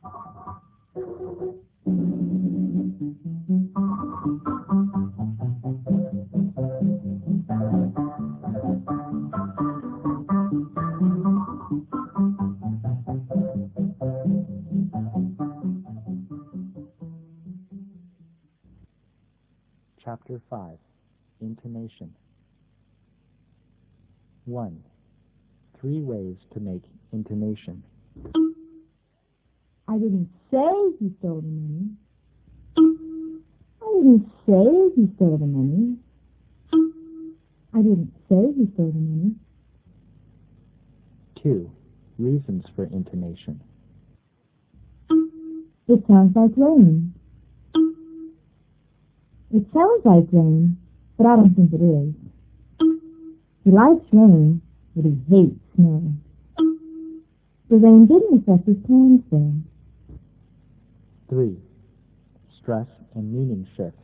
Chapter 5. Intonation. 1. 3 ways to make intonation. I didn't say he stole the money. I didn't say he stole the money. I didn't say he stole the money. 2. Reasons for intonation. It sounds like rain. It sounds like rain, but I don't think it is. He likes rain, but he hates snow. The rain didn't affect his plans though. 3. Stress and meaning shifts.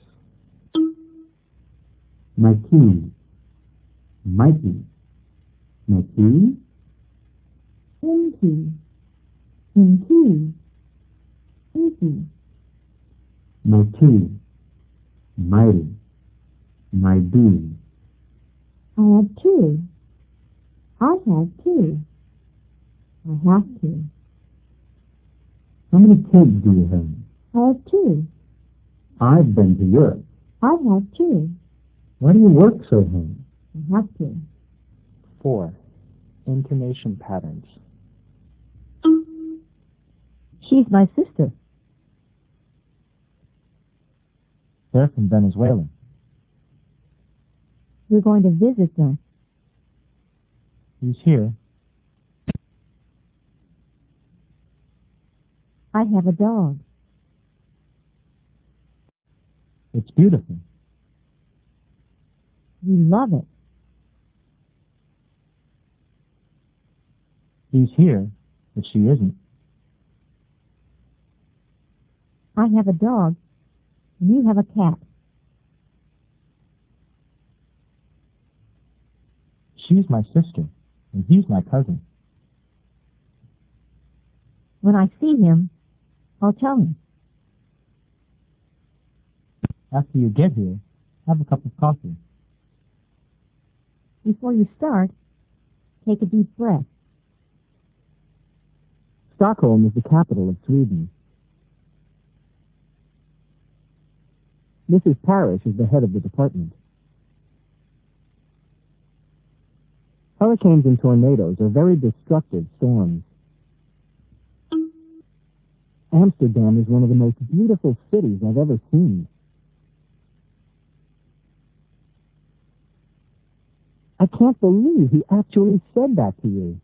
My key. Mikey. My key. Inky. Inky. Inky. My tea. Mighty. My bee. I have 2. I have 2. I have to. How many kids do you have? I have 2. I've been to Europe. I have 2. Why do you work so hard? I have to. 4. Intonation patterns. She's my sister. They're from Venezuela. We're going to visit them. He's here. I have a dog. It's beautiful. We love it. He's here, but she isn't. I have a dog, and you have a cat. She's my sister, and he's my cousin. When I see him, I'll tell him. After you get here, have a cup of coffee. Before you start, take a deep breath. Stockholm is the capital of Sweden. Mrs. Parrish is the head of the department. Hurricanes and tornadoes are very destructive storms. Amsterdam is one of the most beautiful cities I've ever seen. I can't believe he actually said that to you.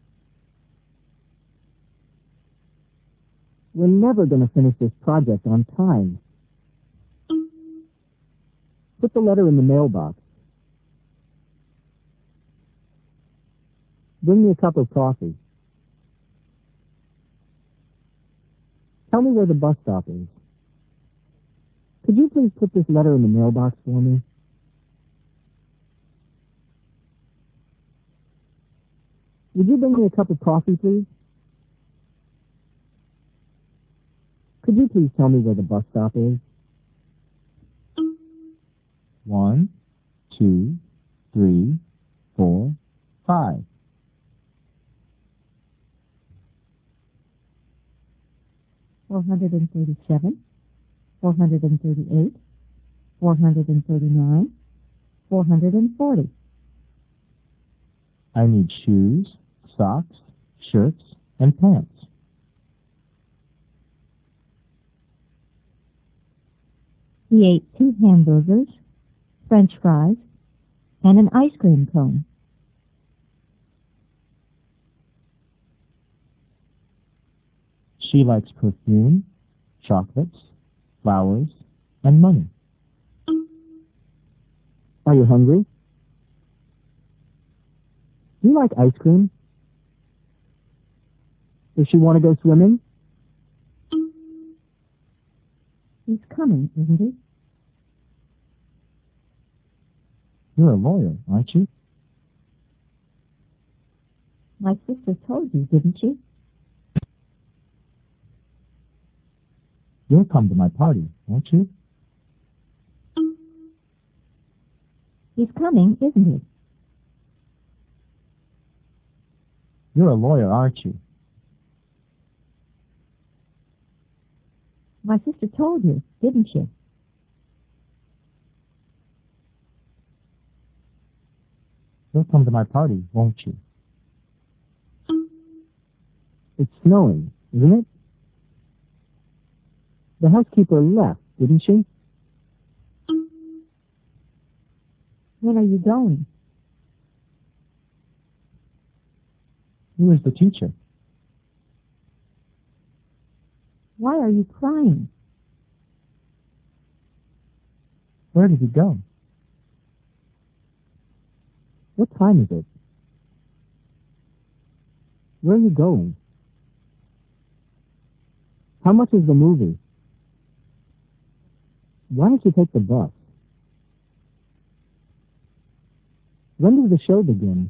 We're never going to finish this project on time. Put the letter in the mailbox. Bring me a cup of coffee. Tell me where the bus stop is. Could you please put this letter in the mailbox for me? Would you bring me a cup of coffee, please? Could you please tell me where the bus stop is? 1, 2, 3, 4, 5. $437, $438, $439, $440. I need shoes, socks, shirts, and pants. He ate 2 hamburgers, French fries, and an ice cream cone. She likes perfume, chocolates, flowers, and money. Are you hungry? Do you like ice cream? Does she want to go swimming? He's coming, isn't he? You're a lawyer, aren't you? My sister told you, didn't she? You'll come to my party, won't you? He's coming, isn't he? You're a lawyer, aren't you? My sister told you, didn't she? You'll come to my party, won't you? It's snowing, isn't it? The housekeeper left, didn't she? When are you going? Who is the teacher? Why are you crying? Where did he go? What time is it? Where are you going? How much is the movie? Why don't you take the bus? When does the show begin?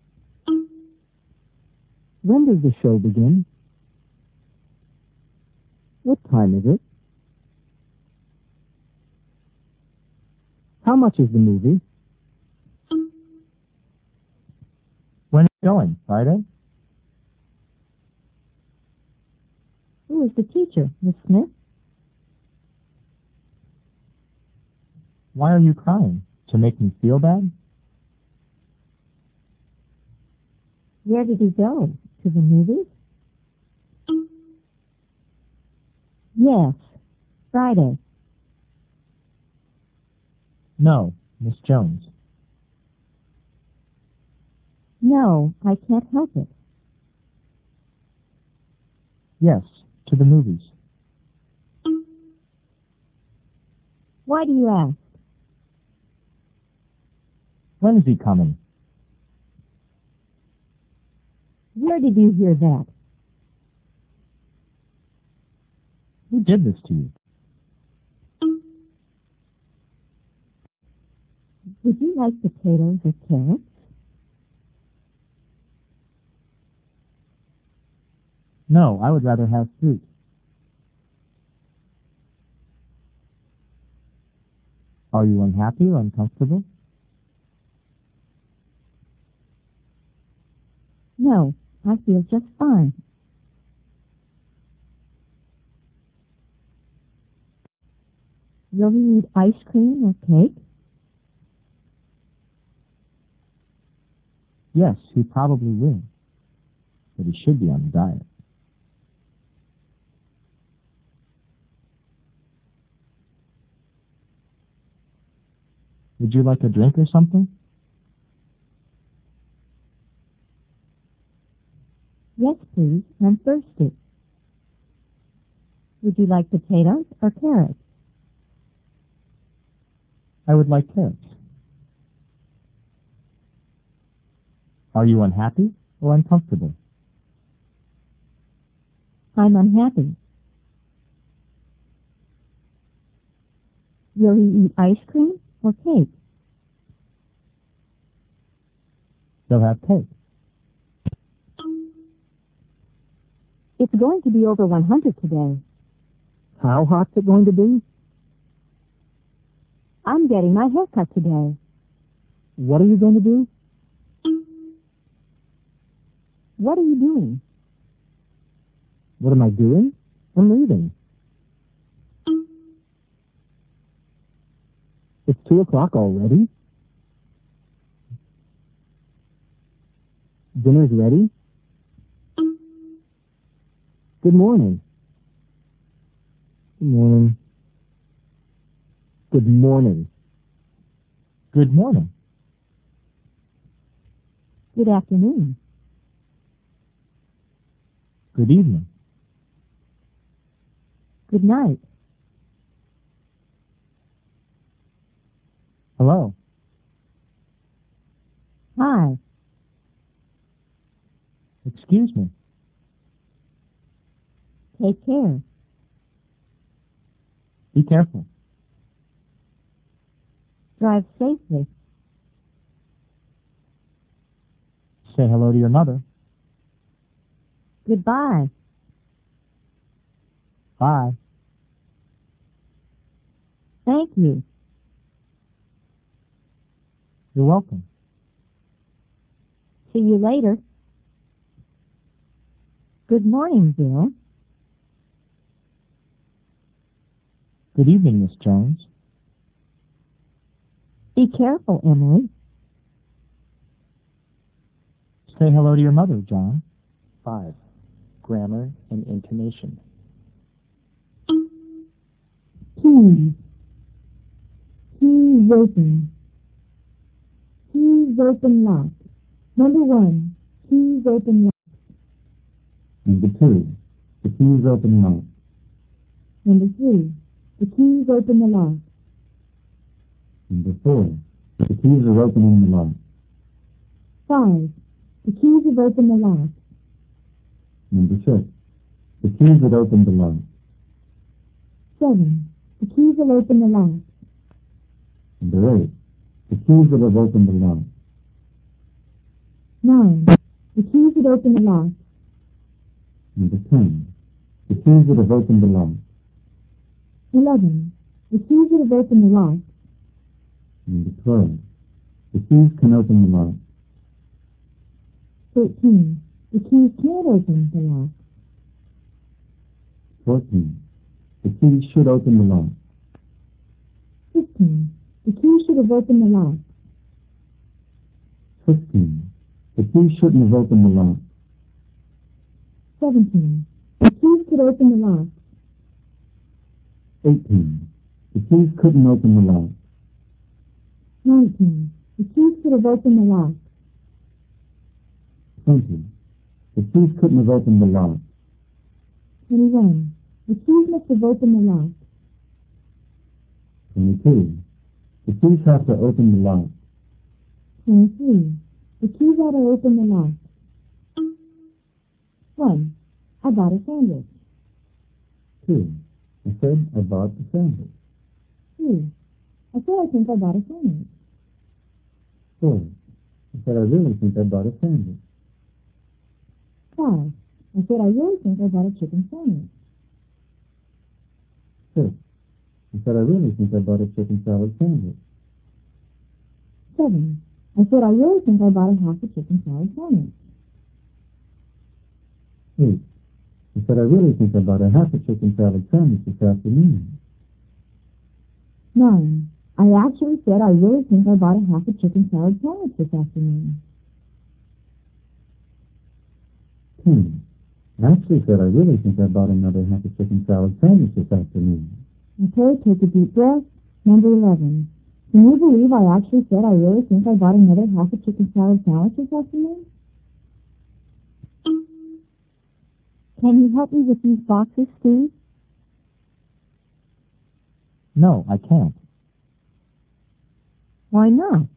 When does the show begin? What time is it? How much is the movie? When are you going? Friday? Who is the teacher, Miss Smith? Why are you crying? To make me feel bad? Where did he go? To the movies? Yes, Friday. No, Miss Jones. No, I can't help it. Yes, to the movies. Why do you ask? When is he coming? Where did you hear that? Who did this to you? Would you like potatoes or carrots? No, I would rather have fruit. Are you unhappy or uncomfortable? No, I feel just fine. Will you eat ice cream or cake? Yes, he probably will. But he should be on a diet. Would you like a drink or something? Yes, please. I'm thirsty. Would you like potatoes or carrots? I would like carrots. Are you unhappy or uncomfortable? I'm unhappy. Will he eat ice cream or cake? They'll have cake. It's going to be over 100 today. How hot's it going to be? I'm getting my hair cut today. What are you going to do? What are you doing? What am I doing? I'm reading. It's 2 o'clock already? Dinner's ready? Good morning. Good morning. Good morning. Good morning. Good afternoon. Good evening. Good night. Hello. Hi. Excuse me. Take care. Be careful. Drive safely. Say hello to your mother. Goodbye. Bye. Thank you. You're welcome. See you later. Good morning, Bill. Good evening, Miss Jones. Be careful, Emily. Say hello to your mother, John. 5. Grammar and intonation. Keys. Keys open. Keys open lock. Number 1. Keys open lock. Number 2. The keys open lock. Number 3. The keys open the lock. Number 4. The keys are opening the lock. 5. The keys have opened the lock. Number 6. The keys that open the lock. 7. The keys will open the lock. Number 8. The keys that have opened the lock. 9. The keys that open the lock. Number 10. The keys that have opened the lock. 11. The keys that have opened the lock. Number 12. The keys can open the lock. 13. The keys can't open the lock. 14. The keys should open the lock. 15. The keys should have opened the lock. 16. The keys shouldn't have opened the lock. 17. The keys could open the lock. 18. The keys couldn't open the lock. 19. The keys could have opened the lock. 20. The keys couldn't have opened the lock. 21. The keys must have opened the lock. 22. The keys have to open the lock. 23. The keys ought to open the lock. 1. I bought a sandwich. 2. I said I bought the sandwich. 3. I said I think I bought a sandwich. 4. I said I really think I bought a sandwich. 5. I said I really think I bought a chicken sandwich. 6. I said I really think I bought a chicken salad sandwich. 7. I said I really think I bought a half a chicken salad sandwich. 8. I said I really think I bought a half a chicken salad sandwich this afternoon. 9. I actually said I really think I bought a half a chicken salad sandwich this afternoon. 10. I actually said I really think I bought another half a chicken salad sandwich this afternoon. Okay, take a deep breath. Number 11. Can you believe I actually said I really think I bought another half a chicken salad sandwich this afternoon? Can you help me with these boxes, Steve? No, I can't. Why not?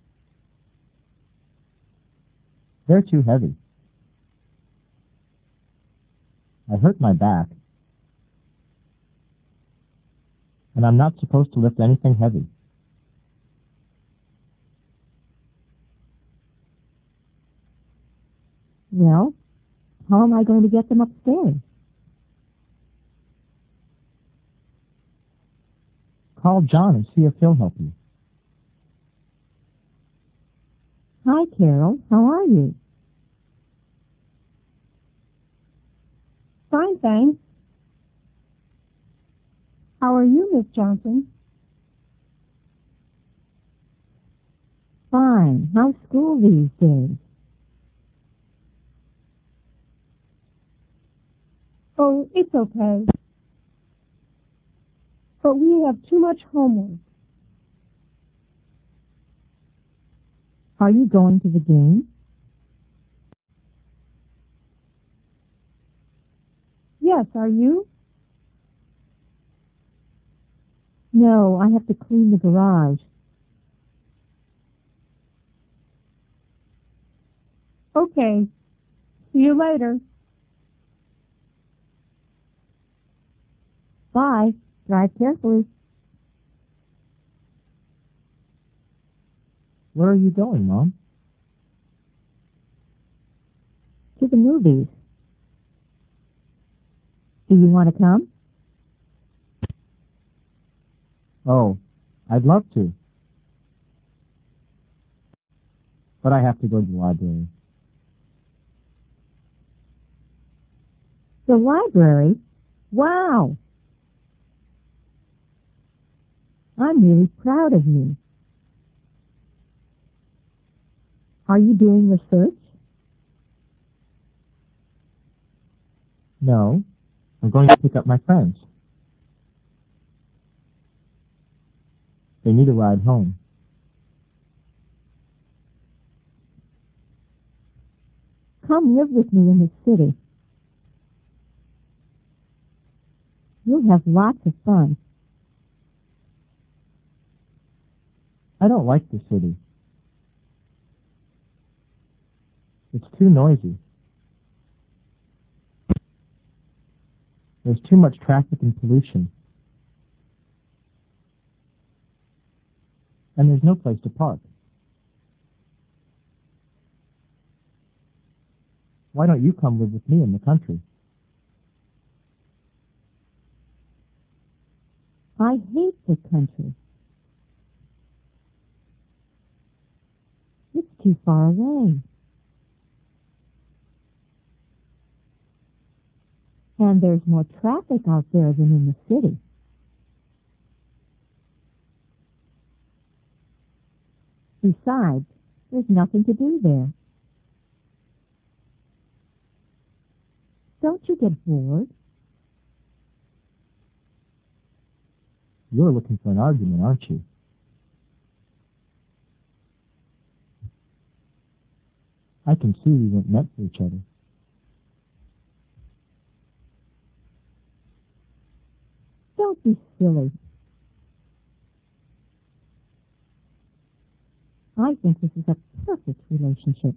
They're too heavy. I hurt my back. And I'm not supposed to lift anything heavy. Well, how am I going to get them upstairs? Call John and see if he'll help you. Hi, Carol. How are you? Fine, thanks. How are you, Miss Johnson? Fine. How's school these days? Oh, it's okay. But we have too much homework. Are you going to the game? Yes, are you? No, I have to clean the garage. Okay. See you later. Bye. Drive carefully. Where are you going, Mom? To the movies. Do you want to come? Oh, I'd love to. But I have to go to the library. The library? Wow! I'm really proud of you. Are you doing research? No, I'm going to pick up my friends. They need a ride home. Come live with me in the city. You'll have lots of fun. I don't like the city. It's too noisy. There's too much traffic and pollution. And there's no place to park. Why don't you come live with me in the country? I hate the country. It's too far away. And there's more traffic out there than in the city. Besides, there's nothing to do there. Don't you get bored? You're looking for an argument, aren't you? I can see we weren't meant for each other. Don't be silly. I think this is a perfect relationship.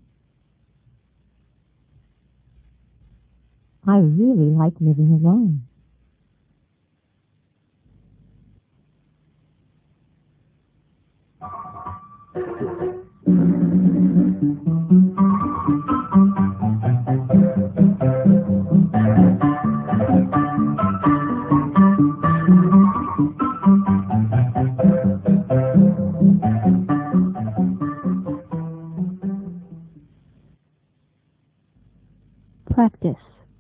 I really like living alone. Practice.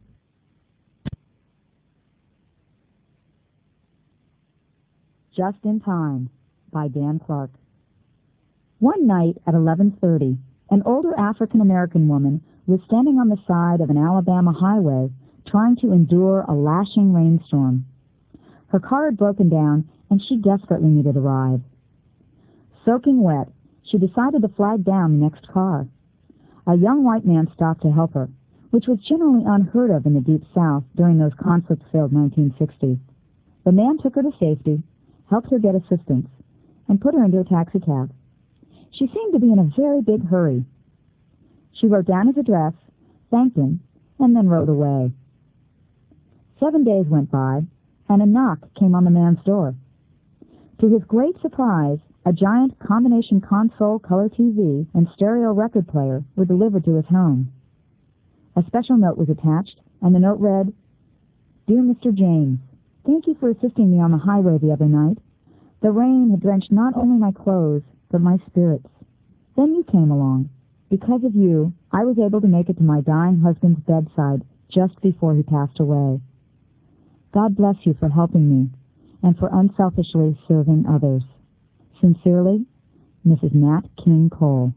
Just in Time by Dan Clark. One night at 11:30, an older African-American woman was standing on the side of an Alabama highway trying to endure a lashing rainstorm. Her car had broken down and she desperately needed a ride. Soaking wet, she decided to flag down the next car. A young white man stopped to help her, which was generally unheard of in the Deep South during those conflict-filled 1960s. The man took her to safety, helped her get assistance, and put her into a taxicab. She seemed to be in a very big hurry. She wrote down his address, thanked him, and then rode away. 7 days went by, and a knock came on the man's door. To his great surprise, a giant combination console color TV and stereo record player were delivered to his home. A special note was attached, and the note read, "Dear Mr. James, thank you for assisting me on the highway the other night. The rain had drenched not only my clothes, but my spirits. Then you came along. Because of you, I was able to make it to my dying husband's bedside just before he passed away. God bless you for helping me and for unselfishly serving others. Sincerely, Mrs. Nat King Cole."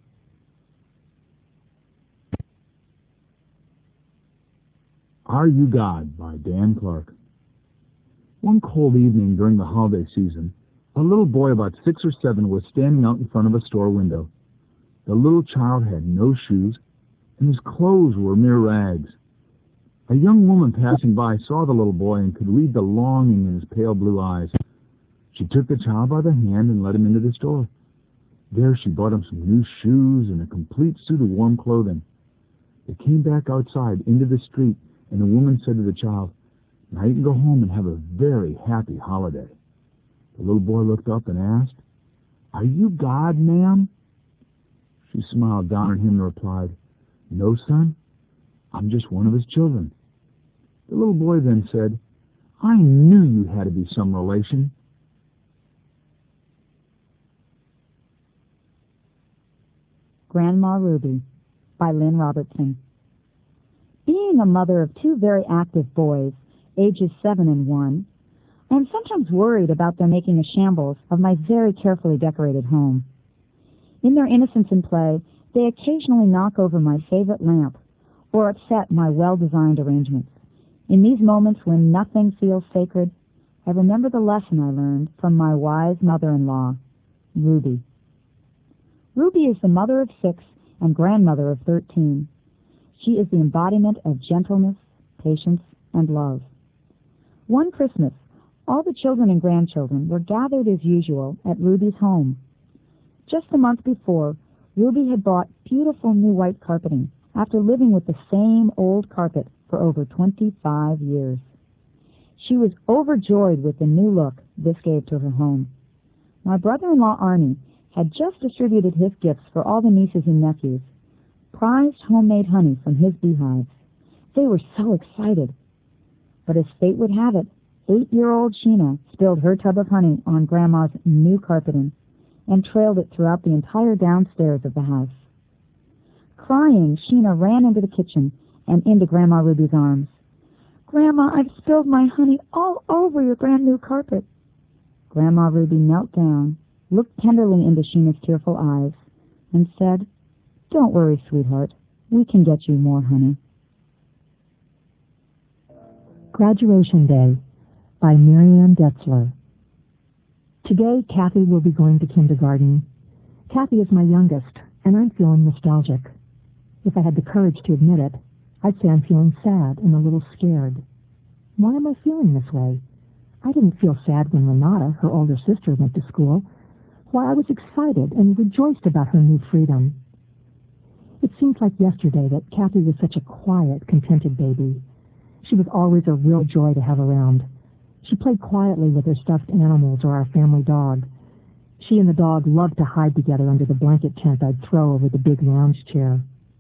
Are You God by Dan Clark. One cold evening during the holiday season, a little boy about 6 or 7 was standing out in front of a store window. The little child had no shoes, and his clothes were mere rags. A young woman passing by saw the little boy and could read the longing in his pale blue eyes. She took the child by the hand and led him into the store. There she bought him some new shoes and a complete suit of warm clothing. They came back outside into the street, and the woman said to the child, "Now you can go home and have a very happy holiday." The little boy looked up and asked, "Are you God, ma'am?" She smiled down at him and replied, "No, son, I'm just one of his children." The little boy then said, "I knew you had to be some relation." Grandma Ruby by Lynn Robertson. Being a mother of two very active boys, ages 7 and 1, I am sometimes worried about them making a shambles of my very carefully decorated home. In their innocence and play, they occasionally knock over my favorite lamp or upset my well-designed arrangements. In these moments when nothing feels sacred, I remember the lesson I learned from my wise mother-in-law, Ruby. Ruby is the mother of 6 and grandmother of 13. She is the embodiment of gentleness, patience, and love. One Christmas, all the children and grandchildren were gathered as usual at Ruby's home. Just the month before, Ruby had bought beautiful new white carpeting after living with the same old carpet for over 25 years. She was overjoyed with the new look this gave to her home. My brother-in-law Arnie had just distributed his gifts for all the nieces and nephews, prized homemade honey from his beehives. They were so excited. But as fate would have it, 8-year-old Sheena spilled her tub of honey on Grandma's new carpeting and trailed it throughout the entire downstairs of the house. Crying, Sheena ran into the kitchen and into Grandma Ruby's arms. "Grandma, I've spilled my honey all over your brand new carpet." Grandma Ruby knelt down, looked tenderly into Sheena's tearful eyes, and said, "Don't worry, sweetheart. We can get you more honey." Graduation Day by Marianne Detzler. Today, Kathy will be going to kindergarten. Kathy is my youngest, and I'm feeling nostalgic. If I had the courage to admit it, I'd say I'm feeling sad and a little scared. Why am I feeling this way? I didn't feel sad when Renata, her older sister, went to school. Why, I was excited and rejoiced about her new freedom. It seems like yesterday that Kathy was such a quiet, contented baby. She was always a real joy to have around. She played quietly with her stuffed animals or our family dog. She and the dog loved to hide together under the blanket tent I'd throw over the big lounge chair.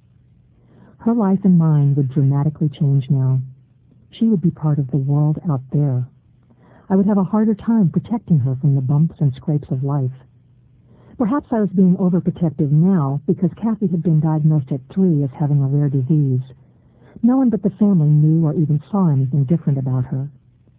Her life and mine would dramatically change now. She would be part of the world out there. I would have a harder time protecting her from the bumps and scrapes of life. Perhaps I was being overprotective now because Kathy had been diagnosed at 3 as having a rare disease. No one but the family knew or even saw anything different about her.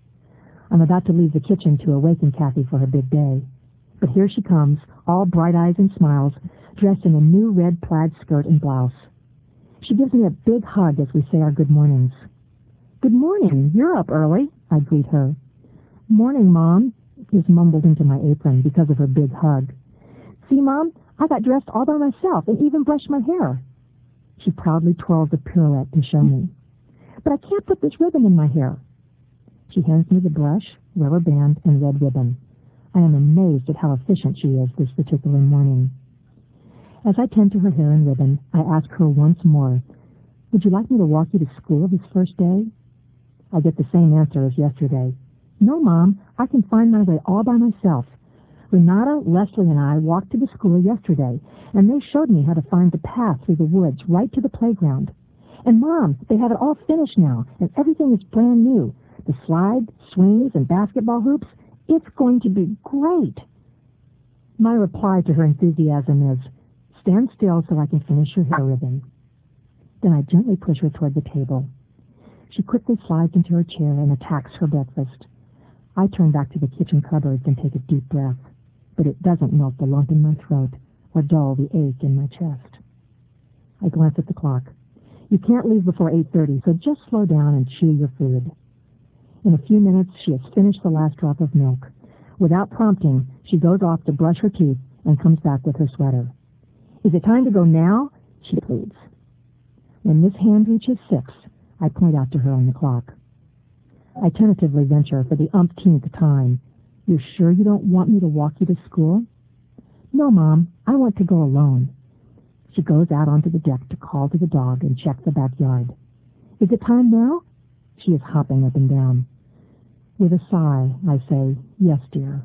I'm about to leave the kitchen to awaken Kathy for her big day. But here she comes, all bright eyes and smiles, dressed in a new red plaid skirt and blouse. She gives me a big hug as we say our good mornings. "Good morning. You're up early," I greet her. "Morning, Mom," is mumbled into my apron because of her big hug. "See, Mom, I got dressed all by myself and even brushed my hair." She proudly twirls a pirouette to show me. "But I can't put this ribbon in my hair." She hands me the brush, rubber band, and red ribbon. I am amazed at how efficient she is this particular morning. As I tend to her hair and ribbon, I ask her once more, "Would you like me to walk you to school this first day?" I get the same answer as yesterday. "No, Mom, I can find my way all by myself. Renata, Leslie, and I walked to the school yesterday, and they showed me how to find the path through the woods right to the playground. And, Mom, they have it all finished now, and everything is brand new. The slide, swings, and basketball hoops. It's going to be great." My reply to her enthusiasm is, "Stand still so I can finish your hair ribbon." Then I gently push her toward the table. She quickly slides into her chair and attacks her breakfast. I turn back to the kitchen cupboards and take a deep breath, but it doesn't melt the lump in my throat or dull the ache in my chest. I glance at the clock. You can't leave before 8:30, so just slow down and chew your food. In a few minutes, she has finished the last drop of milk. Without prompting, she goes off to brush her teeth and comes back with her sweater. "Is it time to go now?" she pleads. When Miss Hand reaches 6, I point out to her on the clock. I tentatively venture for the umpteenth time, "You're sure you don't want me to walk you to school?" "No, Mom, I want to go alone." She goes out onto the deck to call to the dog and check the backyard. "Is it time now?" She is hopping up and down. With a sigh, I say, "Yes, dear."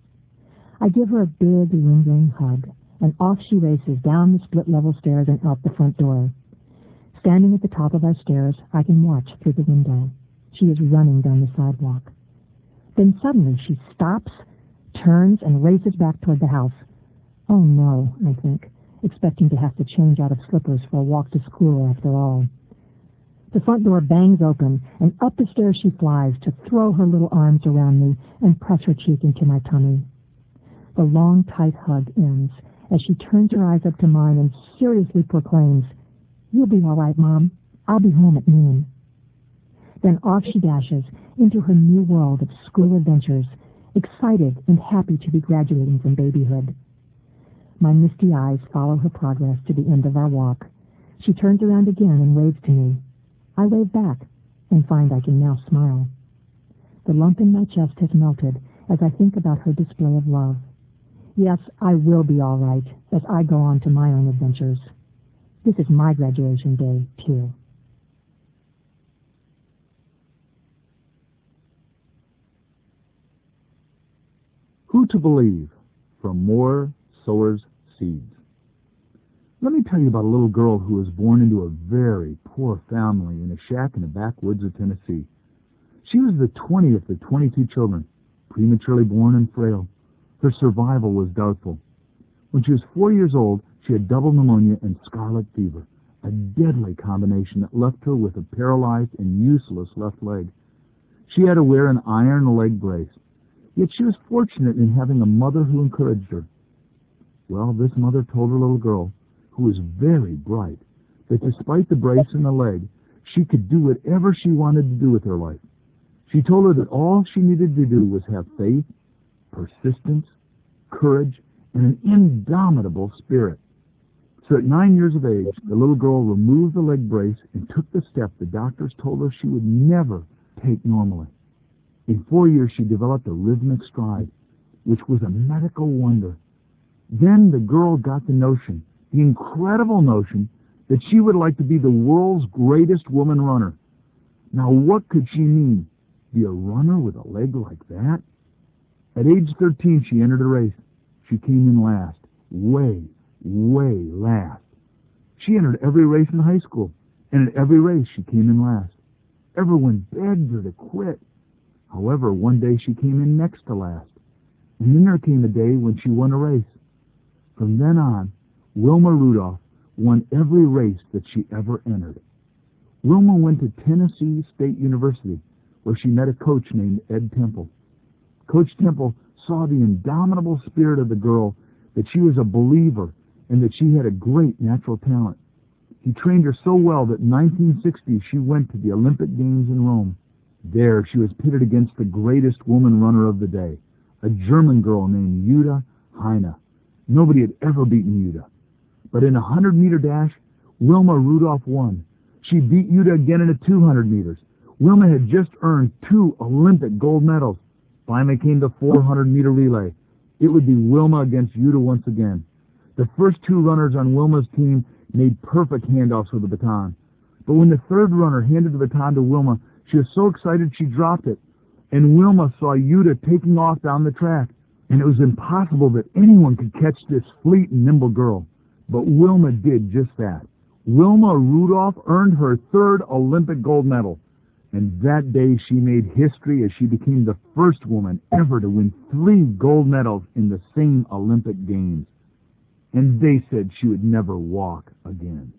I give her a big, lingering hug, and off she races down the split-level stairs and out the front door. Standing at the top of our stairs, I can watch through the window. She is running down the sidewalk. Then suddenly she stops, turns, and races back toward the house. Oh no, I think. expecting to have to change out of slippers for a walk to school after all. The front door bangs open, and up the stairs she flies to throw her little arms around me and press her cheek into my tummy. The long, tight hug ends as she turns her eyes up to mine and seriously proclaims, "You'll be all right, Mom. I'll be home at noon." Then off she dashes into her new world of school adventures, excited and happy to be graduating from babyhood. My misty eyes follow her progress to the end of our walk. She turns around again and waves to me. I wave back and find I can now smile. The lump in my chest has melted as I think about her display of love. Yes, I will be all right as I go on to my own adventures. This is my graduation day, too. Who to Believe, from More Sowers Seeds. Let me tell you about a little girl who was born into a very poor family in a shack in the backwoods of Tennessee. She was the 20th of 22 children, prematurely born and frail. Her survival was doubtful. When she was 4 years old, she had double pneumonia and scarlet fever, a deadly combination that left her with a paralyzed and useless left leg. She had to wear an iron leg brace. Yet she was fortunate in having a mother who encouraged her. Well, this mother told her little girl, who was very bright, that despite the brace in the leg, she could do whatever she wanted to do with her life. She told her that all she needed to do was have faith, persistence, courage, and an indomitable spirit. So at 9 years of age, the little girl removed the leg brace and took the step the doctors told her she would never take normally. In 4 years, she developed a rhythmic stride, which was a medical wonder. Then the girl got the notion, the incredible notion, that she would like to be the world's greatest woman runner. Now, what could she mean? Be a runner with a leg like that? At age 13, she entered a race. She came in last, way last. She entered every race in high school, and at every race she came in last. Everyone begged her to quit. However, one day she came in next to last, and then there came a day when she won a race. From then on, Wilma Rudolph won every race that she ever entered. Wilma went to Tennessee State University, where she met a coach named Ed Temple. Coach Temple saw the indomitable spirit of the girl, that she was a believer, and that she had a great natural talent. He trained her so well that in 1960 she went to the Olympic Games in Rome. There she was pitted against the greatest woman runner of the day, a German girl named Jutta Heine. Nobody had ever beaten Jutta. But in a 100-meter dash, Wilma Rudolph won. She beat Jutta again in the 200 meters. Wilma had just earned 2 Olympic gold medals. Finally came the 400-meter relay. It would be Wilma against Jutta once again. The first 2 runners on Wilma's team made perfect handoffs with the baton. But when the third runner handed the baton to Wilma, she was so excited she dropped it. And Wilma saw Jutta taking off down the track. And it was impossible that anyone could catch this fleet and nimble girl. But Wilma did just that. Wilma Rudolph earned her 3rd Olympic gold medal. And that day she made history as she became the first woman ever to win 3 gold medals in the same Olympic Games. And they said she would never walk again.